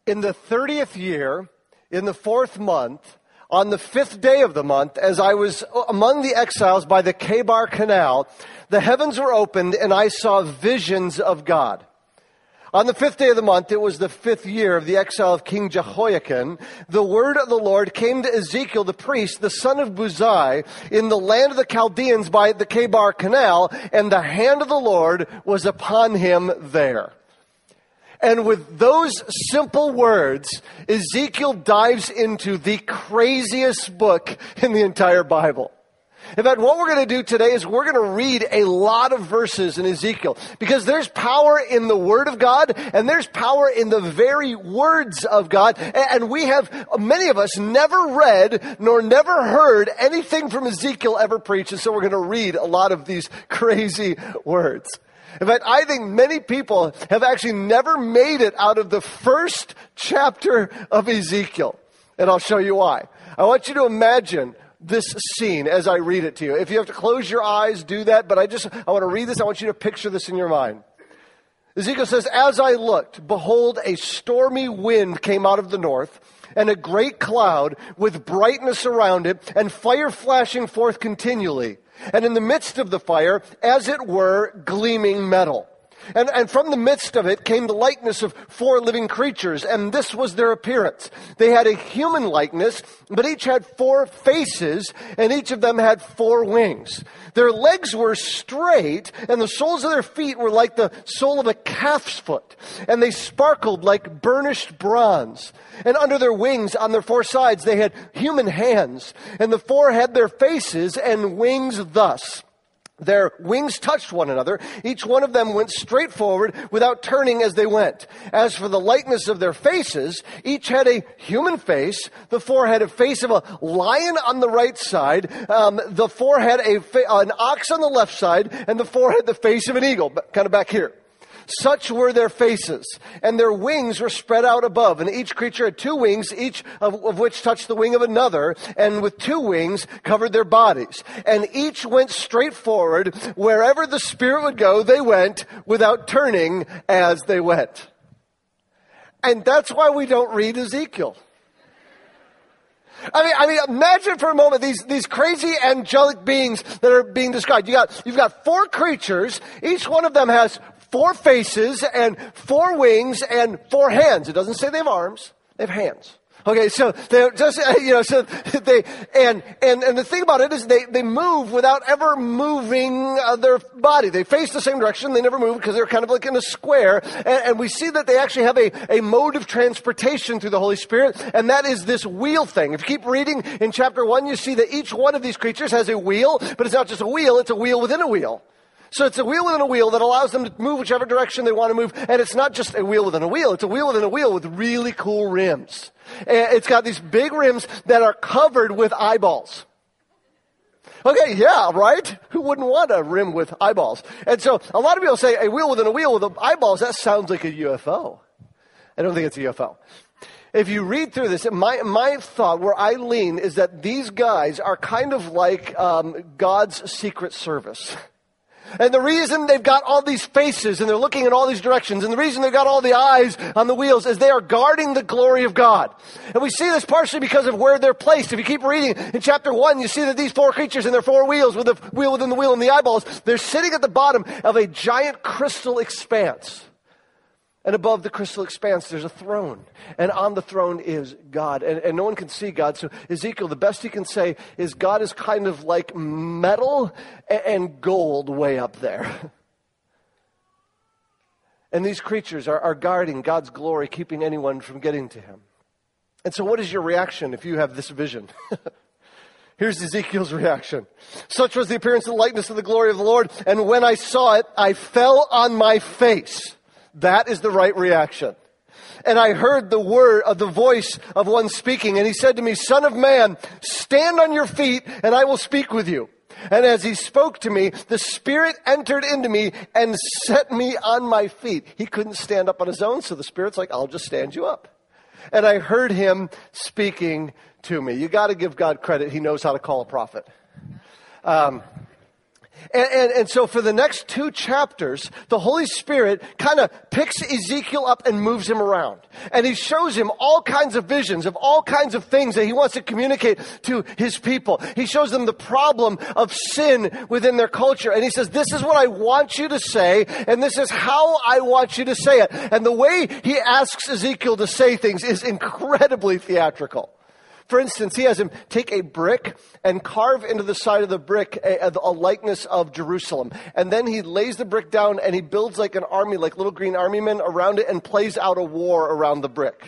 In the 30th year, in the 4th month, on the 5th day of the month, as I was among the exiles by the Kebar Canal, the heavens were opened and I saw visions of God. On the 5th day of the month, it was the 5th year of the exile of King Jehoiakim, the word of the Lord came to Ezekiel the priest, the son of Buzai, in the land of the Chaldeans by the Kebar Canal, and the hand of the Lord was upon him there. And with those simple words, Ezekiel dives into the craziest book in the entire Bible. In fact, what we're going to do today is we're going to read a lot of verses in Ezekiel because there's power in the Word of God and there's power in the very words of God. And we have, many of us, never read nor never heard anything from Ezekiel ever preached. And so we're going to read a lot of these crazy words. In fact, I think many people have actually never made it out of the first chapter of Ezekiel. And I'll show you why. I want you to imagine this scene as I read it to you. If you have to close your eyes, do that. But I want to read this. I want you to picture this in your mind. Ezekiel says, "As I looked, behold, a stormy wind came out of the north, and a great cloud with brightness around it, and fire flashing forth continually. And in the midst of the fire, as it were, gleaming metal. And from the midst of it came the likeness of 4 living creatures, and this was their appearance. They had a human likeness, but each had 4 faces, and each of them had 4 wings. Their legs were straight, and the soles of their feet were like the sole of a calf's foot, and they sparkled like burnished bronze. And under their wings, on their 4 sides, they had human hands, and the 4 had their faces and wings thus. Their wings touched one another. Each one of them went straight forward without turning as they went. As for the likeness of their faces, each had a human face. The 4 had a face of a lion on the right side. The 4 had an ox on the left side. And the 4 had the face of an eagle, kind of back here. Such were their faces, and their wings were spread out above, and each creature had 2 wings, each of which touched the wing of another, and with 2 wings covered their bodies. And each went straight forward. Wherever the Spirit would go, they went without turning as they went." And that's why we don't read Ezekiel. I mean, imagine for a moment these crazy angelic beings that are being described. You've got 4 creatures. Each one of them has 4 faces and 4 wings and 4 hands. It doesn't say they have arms. They have hands. Okay, so they just, so they, and the thing about it is they move without ever moving their body. They face the same direction. They never move because they're kind of like in a square. And we see that they actually have a mode of transportation through the Holy Spirit. And that is this wheel thing. If you keep reading in chapter 1, you see that each one of these creatures has a wheel, but it's not just a wheel, it's a wheel within a wheel. So it's a wheel within a wheel that allows them to move whichever direction they want to move. And it's not just a wheel within a wheel. It's a wheel within a wheel with really cool rims. And it's got these big rims that are covered with eyeballs. Okay, yeah, right? Who wouldn't want a rim with eyeballs? And so a lot of people say a wheel within a wheel with eyeballs, that sounds like a UFO. I don't think it's a UFO. If you read through this, my thought, where I lean, is that these guys are kind of like God's Secret Service. And the reason they've got all these faces and they're looking in all these directions, and the reason they've got all the eyes on the wheels is they are guarding the glory of God. And we see this partially because of where they're placed. If you keep reading in chapter 1, you see that these 4 creatures and their 4 wheels with the wheel within the wheel and the eyeballs, they're sitting at the bottom of a giant crystal expanse. And above the crystal expanse, there's a throne. And on the throne is God. And no one can see God. So Ezekiel, the best he can say is God is kind of like metal and gold way up there. And these creatures are guarding God's glory, keeping anyone from getting to him. And so what is your reaction if you have this vision? Here's Ezekiel's reaction. "Such was the appearance and likeness of the glory of the Lord. And when I saw it, I fell on my face." That is the right reaction. "And I heard the voice of one speaking, and he said to me, 'Son of man, stand on your feet, and I will speak with you.' And as he spoke to me, the Spirit entered into me and set me on my feet." He couldn't stand up on his own, so the Spirit's like, "I'll just stand you up." "And I heard him speaking to me." You got to give God credit. He knows how to call a prophet. And so for the next 2 chapters, the Holy Spirit kind of picks Ezekiel up and moves him around. And he shows him all kinds of visions of all kinds of things that he wants to communicate to his people. He shows them the problem of sin within their culture. And he says, this is what I want you to say, and this is how I want you to say it. And the way he asks Ezekiel to say things is incredibly theatrical. For instance, he has him take a brick and carve into the side of the brick a likeness of Jerusalem. And then he lays the brick down and he builds like an army, like little green army men around it, and plays out a war around the brick.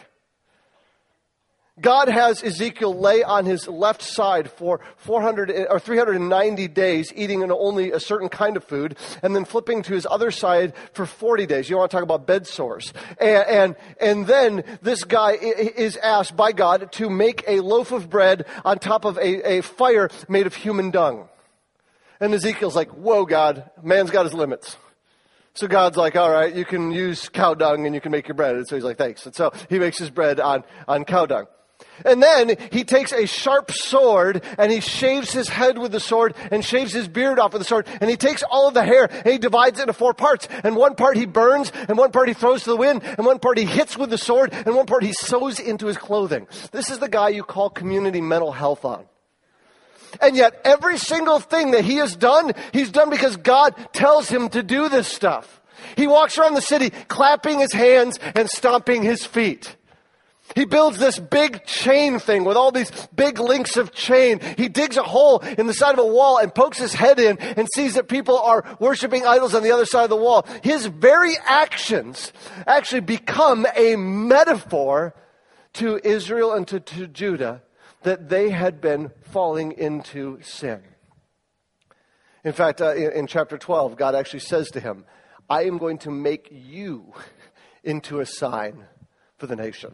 God has Ezekiel lay on his left side for 390 days, eating only a certain kind of food, and then flipping to his other side for 40 days. You want to talk about bed sores. And then this guy is asked by God to make a loaf of bread on top of a fire made of human dung. And Ezekiel's like, whoa, God, man's got his limits. So God's like, all right, you can use cow dung and you can make your bread. And so he's like, thanks. And so he makes his bread on cow dung. And then he takes a sharp sword and he shaves his head with the sword and shaves his beard off with the sword. And he takes all of the hair and he divides it into 4 parts. And one part he burns, and one part he throws to the wind, and one part he hits with the sword, and one part he sews into his clothing. This is the guy you call community mental health on. And yet every single thing that he has done, he's done because God tells him to do this stuff. He walks around the city clapping his hands and stomping his feet. He builds this big chain thing with all these big links of chain. He digs a hole in the side of a wall and pokes his head in and sees that people are worshiping idols on the other side of the wall. His very actions actually become a metaphor to Israel and to Judah that they had been falling into sin. In fact, in chapter 12, God actually says to him, I am going to make you into a sign for the nation.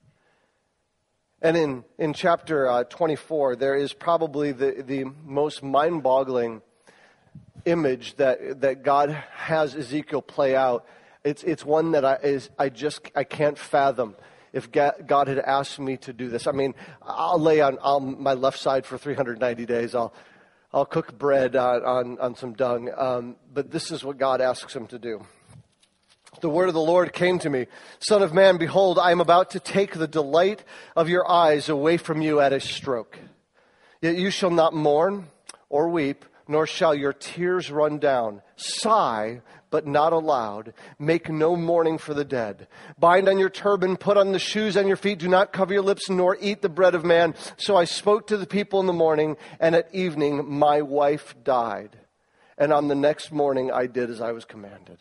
And in chapter 24, there is probably the most mind-boggling image that God has Ezekiel play out. It's one that I can't fathom if God had asked me to do this. I mean, I'll lay on my left side for 390 days. I'll cook bread on some dung. But this is what God asks him to do. The word of the Lord came to me, Son of man, behold, I am about to take the delight of your eyes away from you at a stroke. Yet you shall not mourn or weep, nor shall your tears run down. Sigh, but not aloud. Make no mourning for the dead. Bind on your turban, put on the shoes on your feet. Do not cover your lips, nor eat the bread of man. So I spoke to the people in the morning, and at evening my wife died. And on the next morning I did as I was commanded.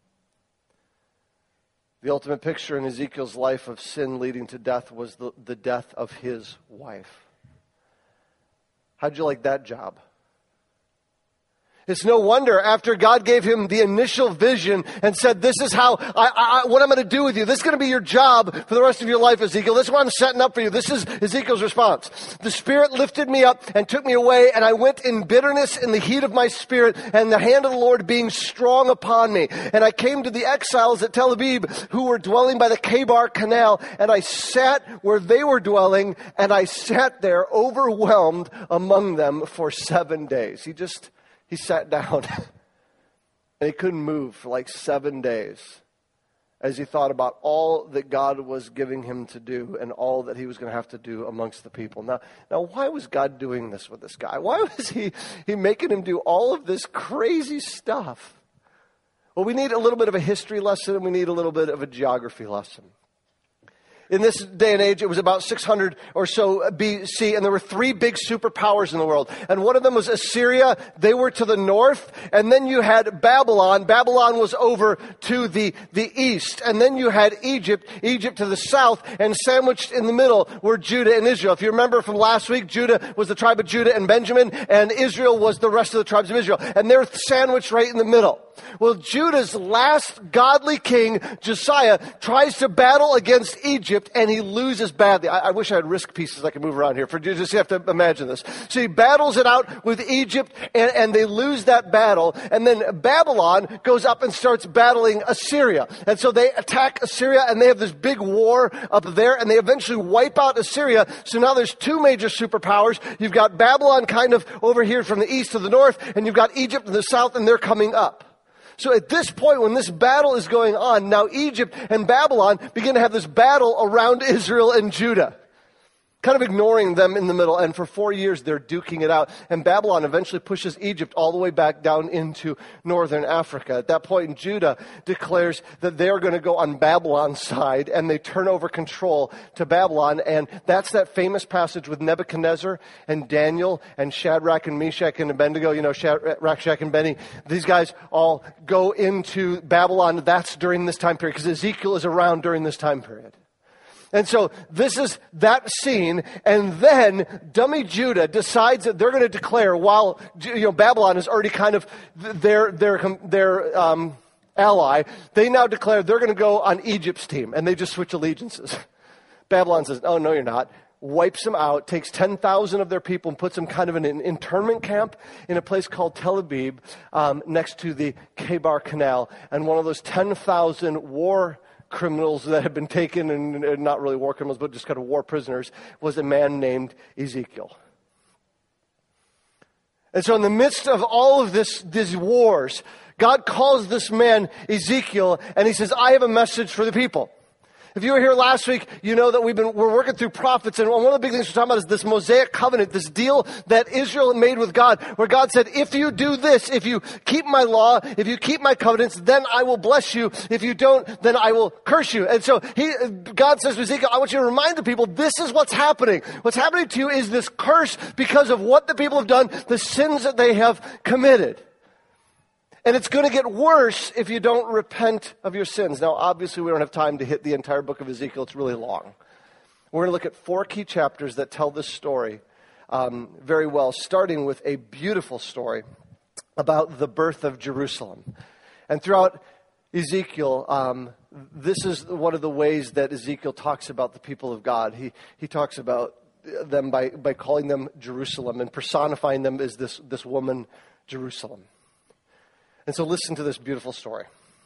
The ultimate picture in Ezekiel's life of sin leading to death was the death of his wife. How'd you like that job? It's no wonder after God gave him the initial vision and said, this is how what I'm going to do with you. This is going to be your job for the rest of your life, Ezekiel. This is what I'm setting up for you. This is Ezekiel's response. The Spirit lifted me up and took me away, and I went in bitterness in the heat of my spirit, and the hand of the Lord being strong upon me. And I came to the exiles at Tel Aviv who were dwelling by the Kebar Canal, and I sat where they were dwelling, and I sat there overwhelmed among them for 7 days. He sat down and he couldn't move for like 7 days as he thought about all that God was giving him to do and all that he was going to have to do amongst the people. Now, why was God doing this with this guy? Why was he making him do all of this crazy stuff? Well, we need a little bit of a history lesson and we need a little bit of a geography lesson. In this day and age, it was about 600 or so BC, and there were 3 big superpowers in the world. And one of them was Assyria. They were to the north. And then you had Babylon. Babylon was over to the east. And then you had Egypt to the south. And sandwiched in the middle were Judah and Israel. If you remember from last week, Judah was the tribe of Judah and Benjamin, and Israel was the rest of the tribes of Israel. And they're sandwiched right in the middle. Well, Judah's last godly king, Josiah, tries to battle against Egypt, Egypt, and he loses badly. I wish I had risk pieces I could move around here. You just have to imagine this. So he battles it out with Egypt, and they lose that battle. And then Babylon goes up and starts battling Assyria. And so they attack Assyria, and they have this big war up there, and they eventually wipe out Assyria. So now there's two major superpowers. You've got Babylon kind of over here from the east to the north, and you've got Egypt in the south, and they're coming up. So at this point, when this battle is going on, now Egypt and Babylon begin to have this battle around Israel and Judah, kind of ignoring them in the middle. And for 4 years, they're duking it out. And Babylon eventually pushes Egypt all the way back down into northern Africa. At that point, Judah declares that they're going to go on Babylon's side, and they turn over control to Babylon. And that's that famous passage with Nebuchadnezzar and Daniel and Shadrach and Meshach and Abednego. You know, Shadrach, Meshach, and Benny. These guys all go into Babylon. That's during this time period, because Ezekiel is around during this time period. And so this is that scene, and then dummy Judah decides that they're going to declare, while Babylon is already kind of their ally, they now declare they're going to go on Egypt's team, and they just switch allegiances. Babylon says, "Oh, no, you're not." Wipes them out, takes 10,000 of their people and puts them kind of in an internment camp in a place called Tel Aviv, next to the Kebar Canal, and one of those 10,000 war criminals that had been taken, and not really war criminals, but just kind of war prisoners, was a man named Ezekiel. And so in the midst of all of these wars, God calls this man Ezekiel, and he says, "I have a message for the people." If you were here last week, you know that we're working through prophets, and one of the big things we're talking about is this Mosaic covenant, this deal that Israel made with God, where God said, if you do this, if you keep my law, if you keep my covenants, then I will bless you. If you don't, then I will curse you. And so God says to Ezekiel, I want you to remind the people, this is what's happening. What's happening to you is this curse because of what the people have done, the sins that they have committed. And it's going to get worse if you don't repent of your sins. Now, obviously, we don't have time to hit the entire book of Ezekiel. It's really long. We're going to look at 4 key chapters that tell this story very well, starting with a beautiful story about the birth of Jerusalem. And throughout Ezekiel, this is one of the ways that Ezekiel talks about the people of God. He talks about them by calling them Jerusalem and personifying them as this woman, Jerusalem. And so listen to this beautiful story.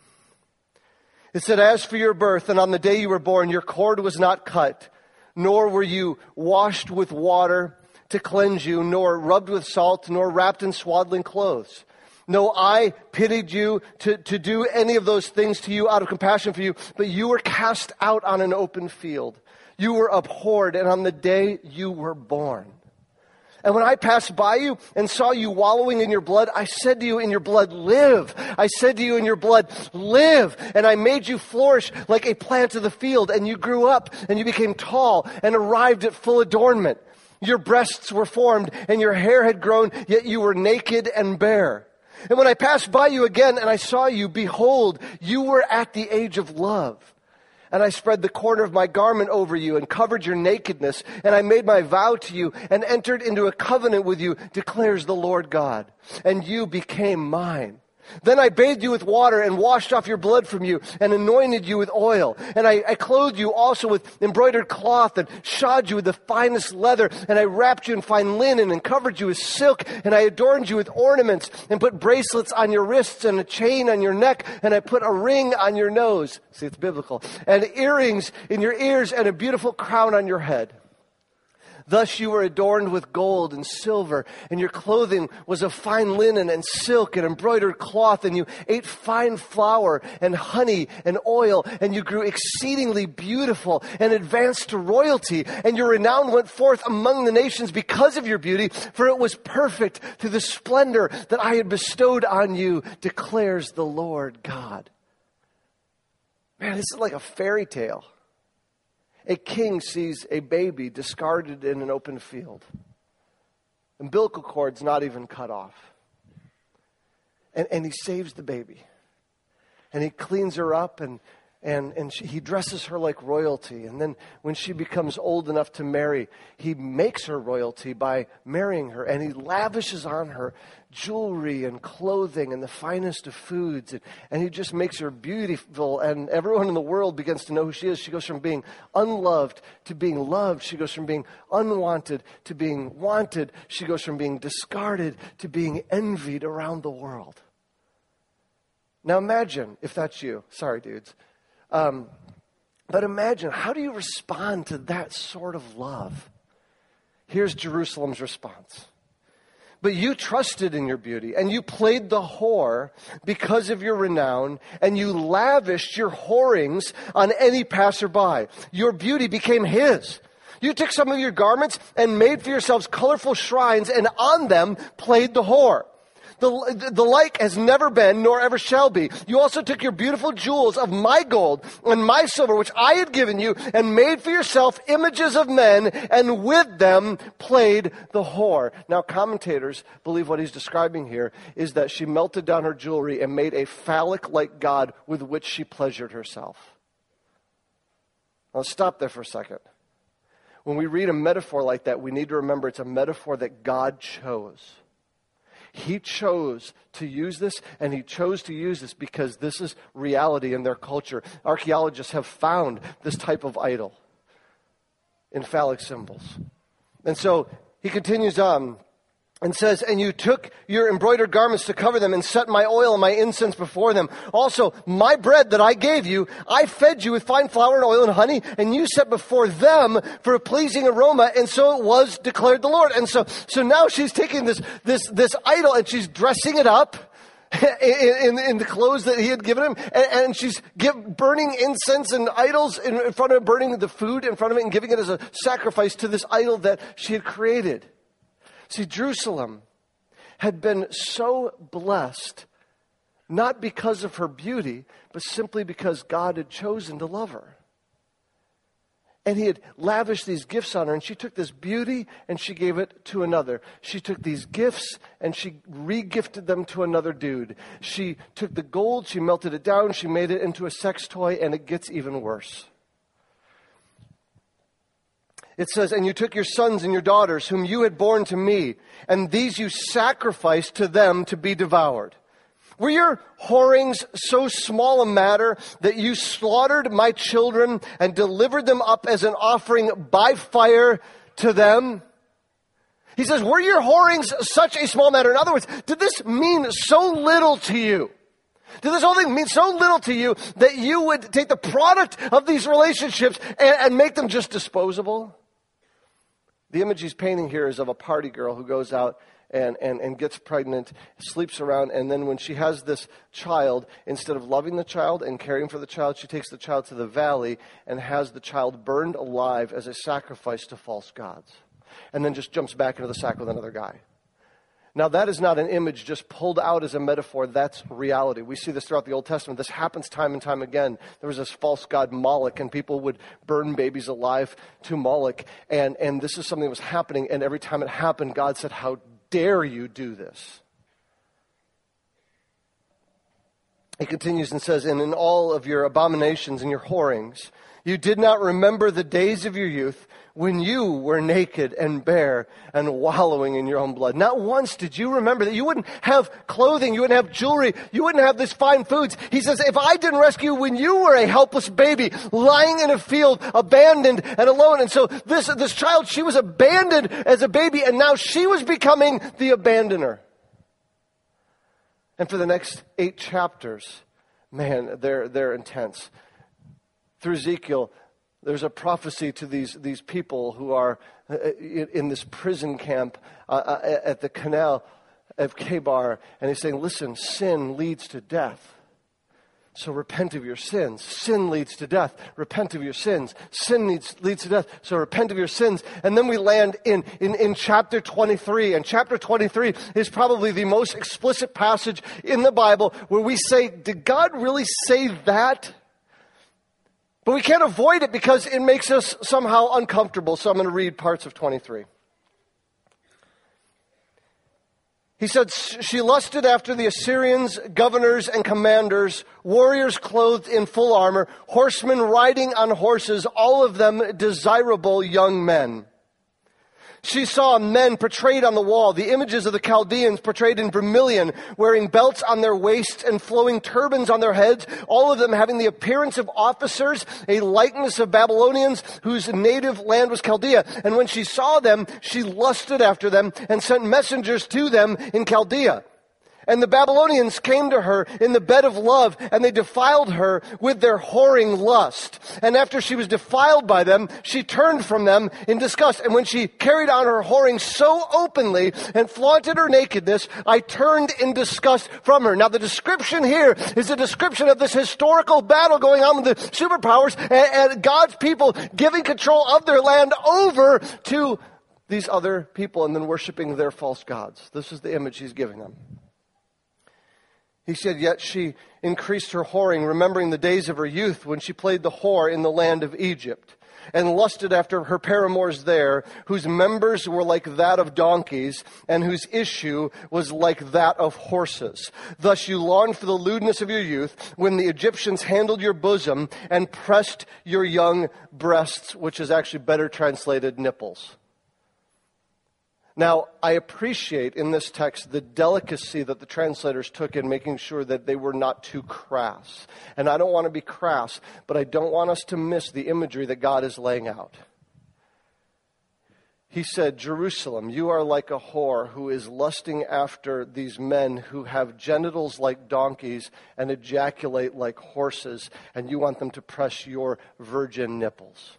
It said, "As for your birth, and on the day you were born, your cord was not cut, nor were you washed with water to cleanse you, nor rubbed with salt, nor wrapped in swaddling clothes. No, I pitied you to do any of those things to you out of compassion for you, but you were cast out on an open field. You were abhorred, and on the day you were born. And when I passed by you and saw you wallowing in your blood, I said to you, in your blood, live. I said to you, in your blood, live. And I made you flourish like a plant of the field. And you grew up and you became tall and arrived at full adornment. Your breasts were formed and your hair had grown, yet you were naked and bare. And when I passed by you again and I saw you, behold, you were at the age of love. And I spread the corner of my garment over you and covered your nakedness. And I made my vow to you and entered into a covenant with you, declares the Lord God. And you became mine. Then I bathed you with water and washed off your blood from you and anointed you with oil. And I clothed you also with embroidered cloth and shod you with the finest leather. And I wrapped you in fine linen and covered you with silk. And I adorned you with ornaments and put bracelets on your wrists and a chain on your neck. And I put a ring on your nose. See, it's biblical. And earrings in your ears and a beautiful crown on your head. Thus you were adorned with gold and silver, and your clothing was of fine linen and silk and embroidered cloth, and you ate fine flour and honey and oil, and you grew exceedingly beautiful and advanced to royalty, and your renown went forth among the nations because of your beauty, for it was perfect through the splendor that I had bestowed on you, declares the Lord God." Man, this is like a fairy tale. A king sees a baby discarded in an open field. Umbilical cord's not even cut off. And he saves the baby. And he cleans her up and he dresses her like royalty. And then when she becomes old enough to marry, he makes her royalty by marrying her. And he lavishes on her jewelry and clothing and the finest of foods. And he just makes her beautiful. And everyone in the world begins to know who she is. She goes from being unloved to being loved. She goes from being unwanted to being wanted. She goes from being discarded to being envied around the world. Now imagine if that's you. Sorry, dudes. But imagine, how do you respond to that sort of love? Here's Jerusalem's response. But you trusted in your beauty, and you played the whore because of your renown, and you lavished your whorings on any passerby. Your beauty became his. You took some of your garments and made for yourselves colorful shrines, and on them played the whore. The like has never been, nor ever shall be. You also took your beautiful jewels of my gold and my silver, which I had given you, and made for yourself images of men, and with them played the whore. Now, commentators believe what he's describing here is that she melted down her jewelry and made a phallic-like god with which she pleasured herself. Now, let's stop there for a second. When we read a metaphor like that, we need to remember it's a metaphor that God chose. He chose to use this, and he chose to use this because this is reality in their culture. Archaeologists have found this type of idol in phallic symbols. And so he continues on and says, and you took your embroidered garments to cover them and set my oil and my incense before them. Also, my bread that I gave you, I fed you with fine flour and oil and honey, and you set before them for a pleasing aroma. And so it was, declared the Lord. And so now she's taking this idol and she's dressing it up in the clothes that he had given him. And she's burning incense and idols in front of it, burning the food in front of it and giving it as a sacrifice to this idol that she had created. See, Jerusalem had been so blessed, not because of her beauty, but simply because God had chosen to love her. And he had lavished these gifts on her, and she took this beauty and she gave it to another. She took these gifts and she re-gifted them to another dude. She took the gold, she melted it down, she made it into a sex toy, and it gets even worse. It says, and you took your sons and your daughters, whom you had borne to me, and these you sacrificed to them to be devoured. Were your whorings so small a matter that you slaughtered my children and delivered them up as an offering by fire to them? He says, were your whorings such a small matter? In other words, did this mean so little to you? Did this whole thing mean so little to you that you would take the product of these relationships and make them just disposable? The image he's painting here is of a party girl who goes out and gets pregnant, sleeps around, and then when she has this child, instead of loving the child and caring for the child, she takes the child to the valley and has the child burned alive as a sacrifice to false gods. And then just jumps back into the sack with another guy. Now, that is not an image just pulled out as a metaphor. That's reality. We see this throughout the Old Testament. This happens time and time again. There was this false god Moloch, and people would burn babies alive to Moloch. And this is something that was happening, and every time it happened, God said, how dare you do this? He continues and says, and in all of your abominations and your whorings, you did not remember the days of your youth when you were naked and bare and wallowing in your own blood. Not once did you remember that. You wouldn't have clothing. You wouldn't have jewelry. You wouldn't have these fine foods. He says, if I didn't rescue you when you were a helpless baby lying in a field, abandoned and alone. And so this child, she was abandoned as a baby, and now she was becoming the abandoner. And for the next 8 chapters, man, they're intense. Through Ezekiel, there's a prophecy to these people who are in this prison camp at the canal of Kebar. And he's saying, listen, sin leads to death. So repent of your sins. Sin leads to death. Repent of your sins. Sin leads to death. So repent of your sins. And then we land in chapter 23. And chapter 23 is probably the most explicit passage in the Bible where we say, did God really say that? But we can't avoid it because it makes us somehow uncomfortable. So I'm going to read parts of 23. He said, she lusted after the Assyrians, governors and commanders, warriors clothed in full armor, horsemen riding on horses, all of them desirable young men. She saw men portrayed on the wall, the images of the Chaldeans portrayed in vermilion, wearing belts on their waists and flowing turbans on their heads, all of them having the appearance of officers, a likeness of Babylonians whose native land was Chaldea. And when she saw them, she lusted after them and sent messengers to them in Chaldea. And the Babylonians came to her in the bed of love, and they defiled her with their whoring lust. And after she was defiled by them, she turned from them in disgust. And when she carried on her whoring so openly and flaunted her nakedness, I turned in disgust from her. Now the description here is a description of this historical battle going on with the superpowers and God's people giving control of their land over to these other people and then worshiping their false gods. This is the image he's giving them. He said, yet she increased her whoring, remembering the days of her youth when she played the whore in the land of Egypt, and lusted after her paramours there, whose members were like that of donkeys, and whose issue was like that of horses. Thus you longed for the lewdness of your youth, when the Egyptians handled your bosom and pressed your young breasts, which is actually better translated nipples. Now, I appreciate in this text the delicacy that the translators took in making sure that they were not too crass. And I don't want to be crass, but I don't want us to miss the imagery that God is laying out. He said, Jerusalem, you are like a whore who is lusting after these men who have genitals like donkeys and ejaculate like horses, and you want them to press your virgin nipples.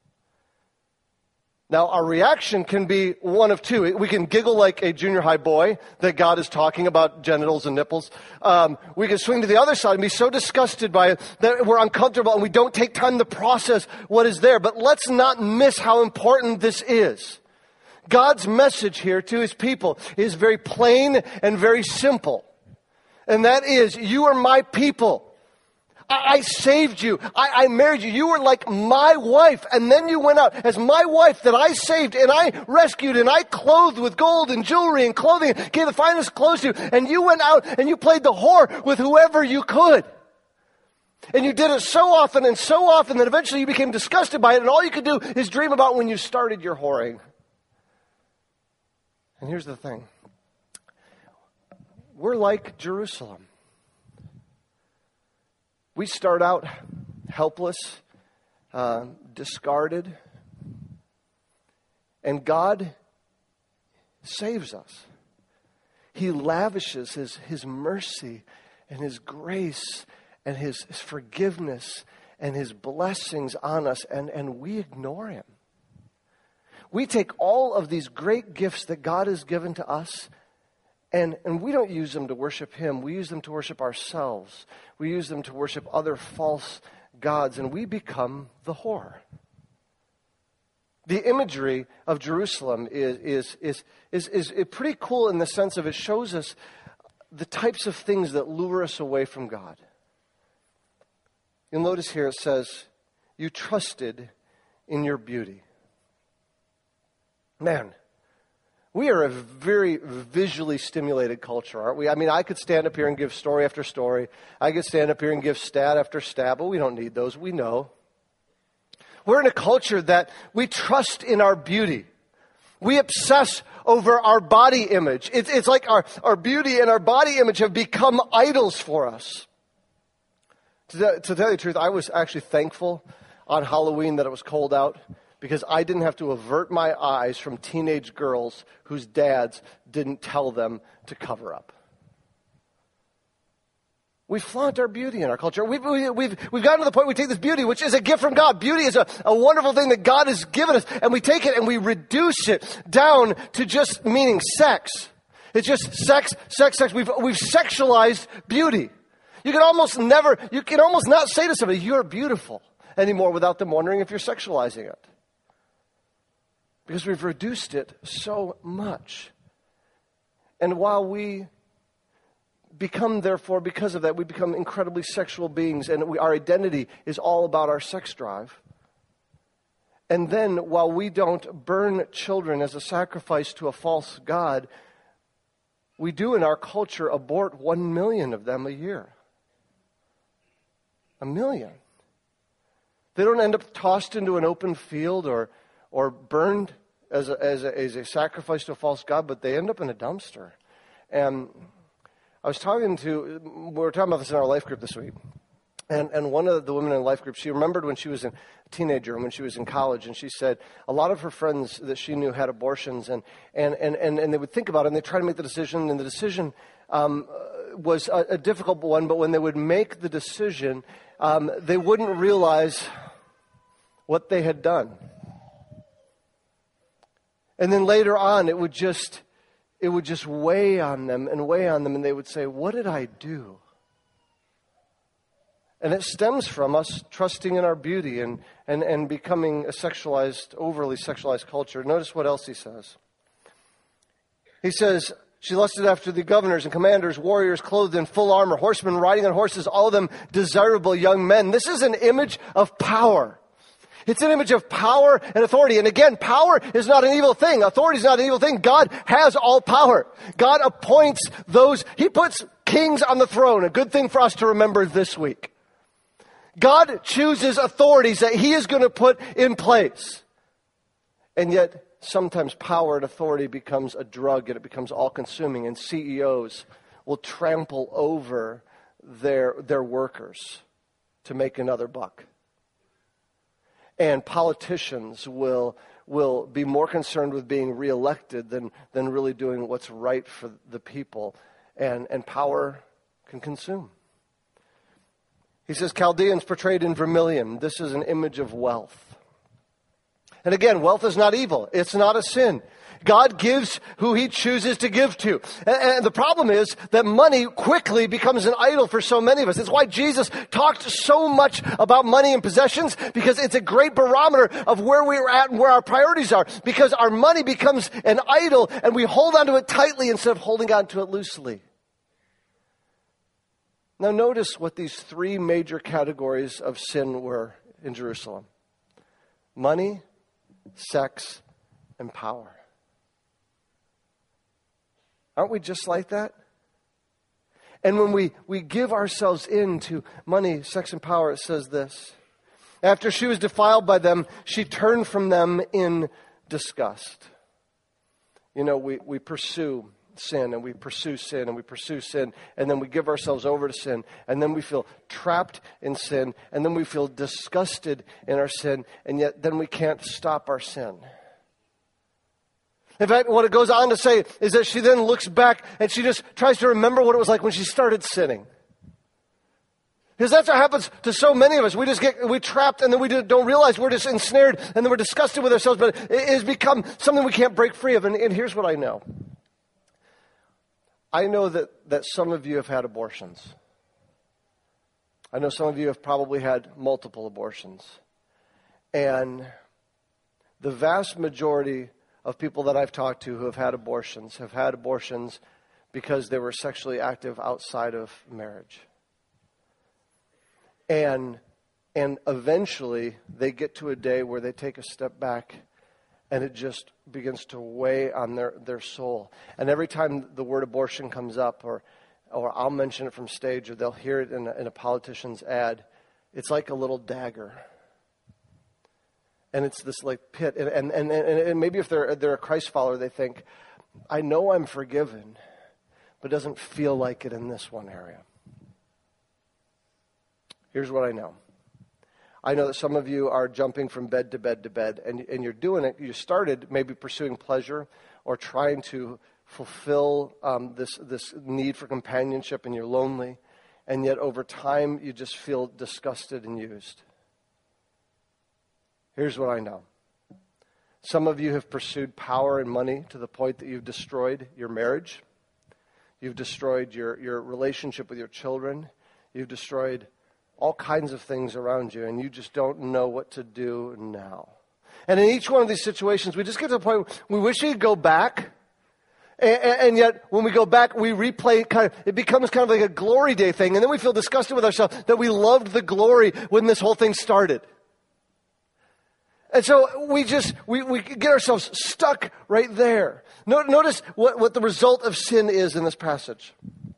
Now, our reaction can be one of two. We can giggle like a junior high boy that God is talking about genitals and nipples. We can swing to the other side and be so disgusted by it that we're uncomfortable and we don't take time to process what is there. But let's not miss how important this is. God's message here to his people is very plain and very simple. And that is, you are my people. I saved you. I married you. You were like my wife. And then you went out as my wife that I saved and I rescued and I clothed with gold and jewelry and clothing, gave the finest clothes to you. And you went out and you played the whore with whoever you could. And you did it so often that eventually you became disgusted by it. And all you could do is dream about when you started your whoring. And here's the thing. We're like Jerusalem. We start out helpless, discarded, and God saves us. He lavishes his mercy and his grace and his forgiveness and his blessings on us, and we ignore him. We take all of these great gifts that God has given to us, and we don't use them to worship him. We use them to worship ourselves. We use them to worship other false gods, and we become the whore. The imagery of Jerusalem is pretty cool in the sense of it shows us the types of things that lure us away from God. You'll notice here it says, you trusted in your beauty. Man, we are a very visually stimulated culture, aren't we? I mean, I could stand up here and give story after story. I could stand up here and give stat after stat, but we don't need those. We know. We're in a culture that we trust in our beauty. We obsess over our body image. It's like our beauty and our body image have become idols for us. To tell you the truth, I was actually thankful on Halloween that it was cold out, because I didn't have to avert my eyes from teenage girls whose dads didn't tell them to cover up. We flaunt our beauty in our culture. We've gotten to the point we take this beauty, which is a gift from God. Beauty is a wonderful thing that God has given us, and we take it and we reduce it down to just meaning sex. It's just sex. We've sexualized beauty. You can almost not say to somebody, you're beautiful anymore without them wondering if you're sexualizing it. Because we've reduced it so much. And while we become, therefore, because of that, we become incredibly sexual beings, and our identity is all about our sex drive. And then, while we don't burn children as a sacrifice to a false god, we do in our culture abort 1 million of them a year. 1 million. They don't end up tossed into an open field or burned as a sacrifice to a false god, but they end up in a dumpster. And we were talking about this in our life group this week. And one of the women in the life group, she remembered when she was a teenager and when she was in college, and she said a lot of her friends that she knew had abortions, and they would think about it, and they'd try to make the decision, and the decision was a difficult one, but when they would make the decision, they wouldn't realize what they had done. And then later on, it would just weigh on them, and they would say, what did I do? And it stems from us trusting in our beauty and becoming a overly sexualized culture. Notice what else he says. He says, she lusted after the governors and commanders, warriors clothed in full armor, horsemen riding on horses, all of them desirable young men. This is an image of power. It's an image of power and authority. And again, power is not an evil thing. Authority is not an evil thing. God has all power. God appoints those. He puts kings on the throne. A good thing for us to remember this week. God chooses authorities that He is going to put in place. And yet, sometimes power and authority becomes a drug and it becomes all-consuming. And CEOs will trample over their workers to make another buck. And politicians will be more concerned with being reelected than really doing what's right for the people. And power can consume. He says, Chaldeans portrayed in vermilion. This is an image of wealth. And again, wealth is not evil. It's not a sin. God gives who He chooses to give to. And the problem is that money quickly becomes an idol for so many of us. It's why Jesus talked so much about money and possessions, because it's a great barometer of where we're at and where our priorities are. Because our money becomes an idol and we hold onto it tightly instead of holding onto it loosely. Now notice what these three major categories of sin were in Jerusalem. Money, sex, and power. Aren't we just like that? And when we give ourselves into money, sex, and power, it says this. After she was defiled by them, she turned from them in disgust. You know, we pursue sin and we pursue sin and we pursue sin, and then we give ourselves over to sin, and then we feel trapped in sin, and then we feel disgusted in our sin, and yet then we can't stop our sin. In fact, what it goes on to say is that she then looks back and she just tries to remember what it was like when she started sinning. Because that's what happens to so many of us. We trapped, and then we don't realize we're just ensnared, and then we're disgusted with ourselves, but it has become something we can't break free of. And here's what I know. I know that some of you have had abortions. I know some of you have probably had multiple abortions. And the vast majority of people that I've talked to who have had abortions because they were sexually active outside of marriage. And eventually they get to a day where they take a step back and it just begins to weigh on their soul. And every time the word abortion comes up, or I'll mention it from stage, or they'll hear it in a politician's ad, it's like a little dagger. And it's this like pit. And maybe if they're a Christ follower, they think, I know I'm forgiven, but it doesn't feel like it in this one area. Here's what I know. I know that some of you are jumping from bed to bed to bed, and you're doing it. You started maybe pursuing pleasure or trying to fulfill this need for companionship, and you're lonely, and yet over time you just feel disgusted and used. Here's what I know. Some of you have pursued power and money to the point that you've destroyed your marriage. You've destroyed your relationship with your children. You've destroyed all kinds of things around you, and you just don't know what to do now. And in each one of these situations, we just get to the point where we wish we could go back, and yet when we go back, we replay, it becomes kind of like a glory day thing, and then we feel disgusted with ourselves that we loved the glory when this whole thing started. And so we get ourselves stuck right there. Notice what the result of sin is in this passage.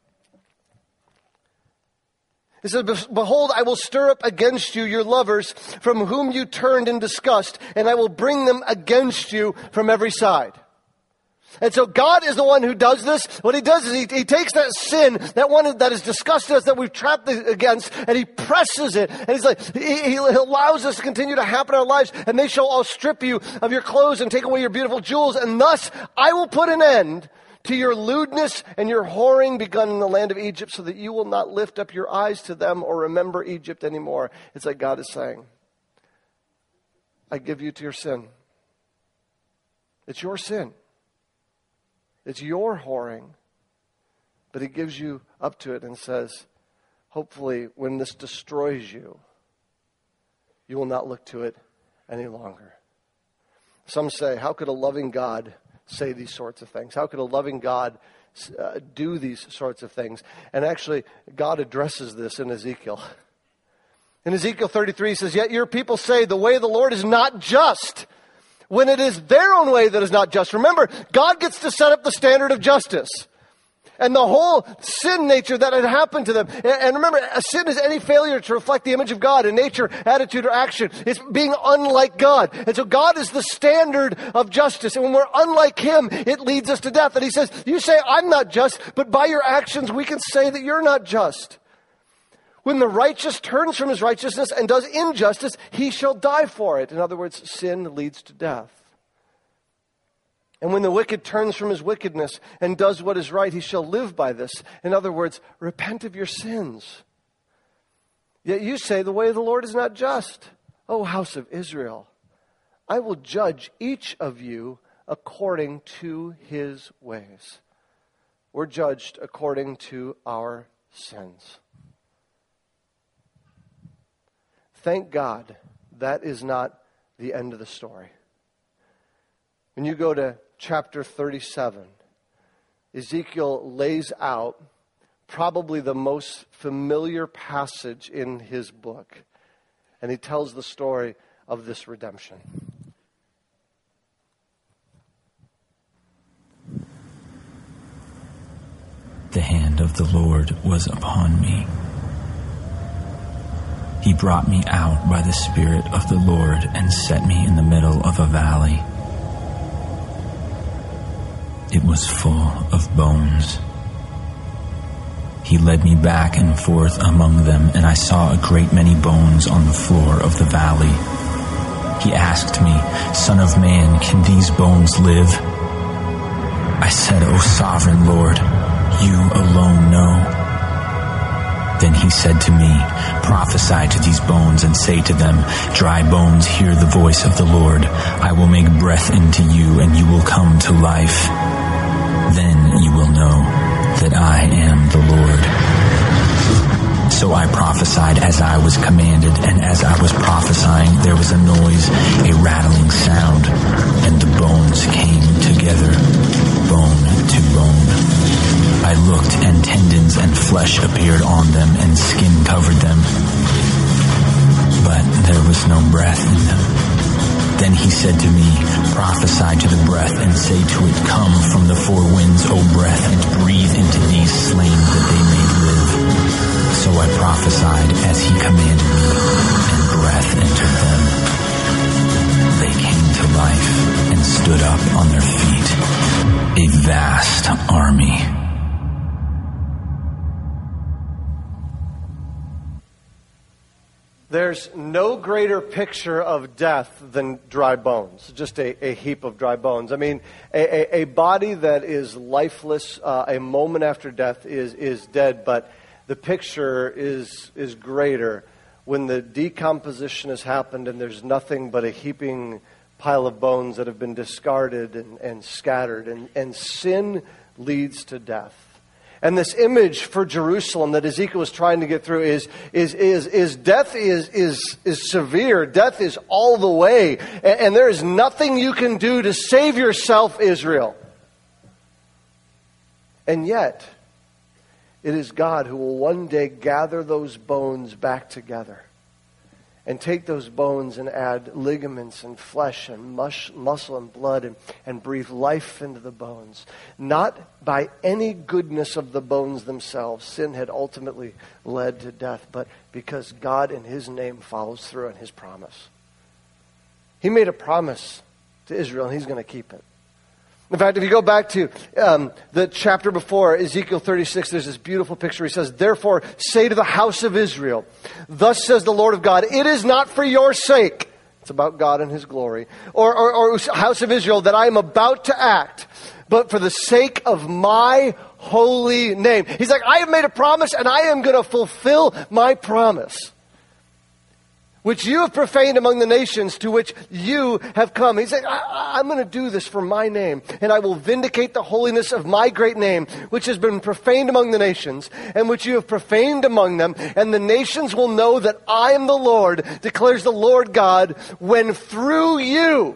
It says, behold, I will stir up against you your lovers from whom you turned in disgust, and I will bring them against you from every side. And so God is the one who does this. What he does is he takes that sin, that one that has disgusted us, that we've trapped against, and he presses it. And he's like, he allows this to continue to happen in our lives. And they shall all strip you of your clothes and take away your beautiful jewels. And thus I will put an end to your lewdness and your whoring begun in the land of Egypt, so that you will not lift up your eyes to them or remember Egypt anymore. It's like God is saying, I give you to your sin. It's your sin. It's your whoring. But he gives you up to it and says, hopefully when this destroys you, you will not look to it any longer. Some say, how could a loving God say these sorts of things? How could a loving God do these sorts of things? And actually, God addresses this in Ezekiel. In Ezekiel 33, he says, yet your people say the way of the Lord is not just, when it is their own way that is not just. Remember, God gets to set up the standard of justice. And the whole sin nature that had happened to them. And remember, a sin is any failure to reflect the image of God in nature, attitude, or action. It's being unlike God. And so God is the standard of justice. And when we're unlike him, it leads us to death. And he says, you say, I'm not just, but by your actions we can say that you're not just. When the righteous turns from his righteousness and does injustice, he shall die for it. In other words, sin leads to death. And when the wicked turns from his wickedness and does what is right, he shall live by this. In other words, repent of your sins. Yet you say the way of the Lord is not just. O house of Israel, I will judge each of you according to his ways. We're judged according to our sins. Thank God that is not the end of the story. When you go to chapter 37, Ezekiel lays out probably the most familiar passage in his book. And he tells the story of this redemption. The hand of the Lord was upon me. He brought me out by the Spirit of the Lord and set me in the middle of a valley. It was full of bones. He led me back and forth among them, and I saw a great many bones on the floor of the valley. He asked me, Son of man, can these bones live? I said, O sovereign Lord, you alone know. Then he said to me, prophesy to these bones and say to them, dry bones, hear the voice of the Lord. I will make breath into you, and you will come to life. Then you will know that I am the Lord. So I prophesied as I was commanded, and as I was prophesying, there was a noise, a rattling sound, and the bones came together, bone to bone. I looked, and tendons and flesh appeared on them, and skin covered them. But there was no breath in them. Then he said to me, prophesy to the breath, and say to it, come from the four winds, O breath, and breathe into these slain that they may live. So I prophesied as he commanded me, and breath entered them. They came to life and stood up on their feet, a vast army. There's no greater picture of death than dry bones, just a heap of dry bones. I mean, a body that is lifeless a moment after death is dead, but the picture is greater when the decomposition has happened and there's nothing but a heaping pile of bones that have been discarded and scattered, and sin leads to death. And this image for Jerusalem that Ezekiel was trying to get through is death is severe. Death is all the way. And there is nothing you can do to save yourself, Israel. And yet, it is God who will one day gather those bones back together and take those bones and add ligaments and flesh and muscle and blood and breathe life into the bones. Not by any goodness of the bones themselves. Sin had ultimately led to death, but because God in His name follows through on His promise. He made a promise to Israel, and He's going to keep it. In fact, if you go back to the chapter before, Ezekiel 36, there's this beautiful picture. He says, therefore, say to the house of Israel, thus says the Lord of God, it is not for your sake, it's about God and His glory, or house of Israel, that I am about to act, but for the sake of my holy name. He's like, I have made a promise, and I am going to fulfill my promise, which you have profaned among the nations to which you have come. He's saying, I'm going to do this for my name, and I will vindicate the holiness of my great name, which has been profaned among the nations, and which you have profaned among them. And the nations will know that I am the Lord, declares the Lord God, when through you,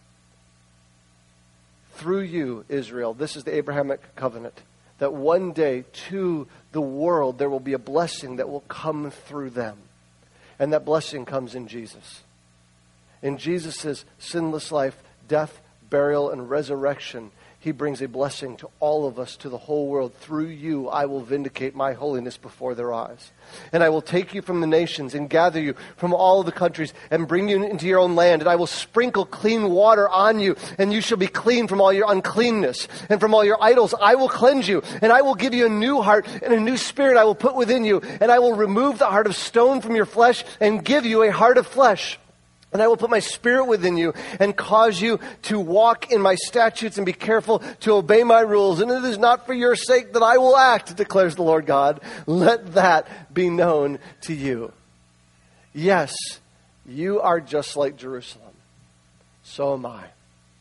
Israel, this is the Abrahamic covenant, that one day to the world there will be a blessing that will come through them. And that blessing comes in Jesus. In Jesus' sinless life, death, burial, and resurrection, He brings a blessing to all of us, to the whole world. Through you, I will vindicate my holiness before their eyes. And I will take you from the nations and gather you from all of the countries and bring you into your own land. And I will sprinkle clean water on you, and you shall be clean from all your uncleanness. And from all your idols I will cleanse you. And I will give you a new heart, and a new spirit I will put within you. And I will remove the heart of stone from your flesh and give you a heart of flesh. And I will put my spirit within you and cause you to walk in my statutes and be careful to obey my rules. And it is not for your sake that I will act, declares the Lord God. Let that be known to you. Yes, you are just like Jerusalem. So am I.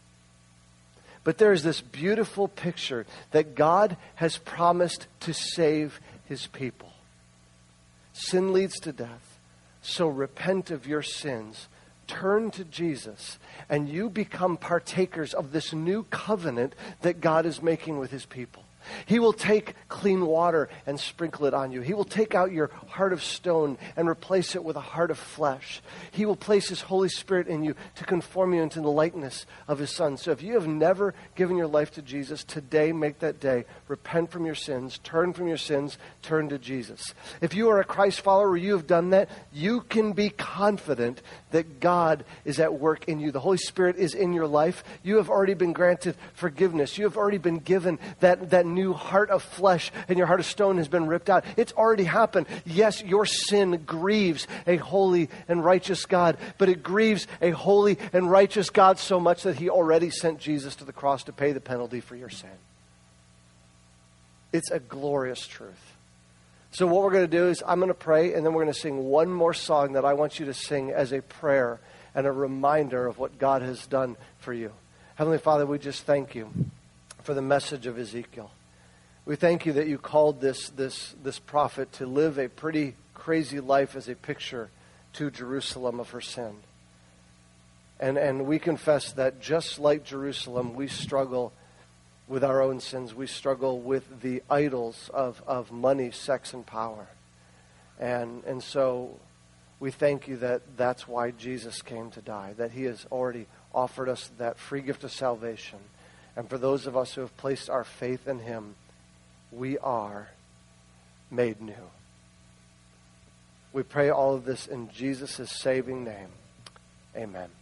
But there is this beautiful picture that God has promised to save His people. Sin leads to death. So repent of your sins. Turn to Jesus, and you become partakers of this new covenant that God is making with His people. He will take clean water and sprinkle it on you. He will take out your heart of stone and replace it with a heart of flesh. He will place His Holy Spirit in you to conform you into the likeness of His Son. So if you have never given your life to Jesus, today make that day. Repent from your sins, turn from your sins, turn to Jesus. If you are a Christ follower, you have done that, you can be confident that God is at work in you. The Holy Spirit is in your life. You have already been granted forgiveness. You have already been given that new heart of flesh, and your heart of stone has been ripped out. It's already happened. Yes, your sin grieves a holy and righteous God, but it grieves a holy and righteous God so much that He already sent Jesus to the cross to pay the penalty for your sin. It's a glorious truth. So what we're going to do is I'm going to pray, and then we're going to sing one more song that I want you to sing as a prayer and a reminder of what God has done for you. Heavenly Father, we just thank you for the message of Ezekiel. We thank you that you called this prophet to live a pretty crazy life as a picture to Jerusalem of her sin. And we confess that just like Jerusalem, we struggle with our own sins. We struggle with the idols of money, sex, and power. And so we thank you that that's why Jesus came to die, that He has already offered us that free gift of salvation. And for those of us who have placed our faith in Him, we are made new. We pray all of this in Jesus' saving name. Amen.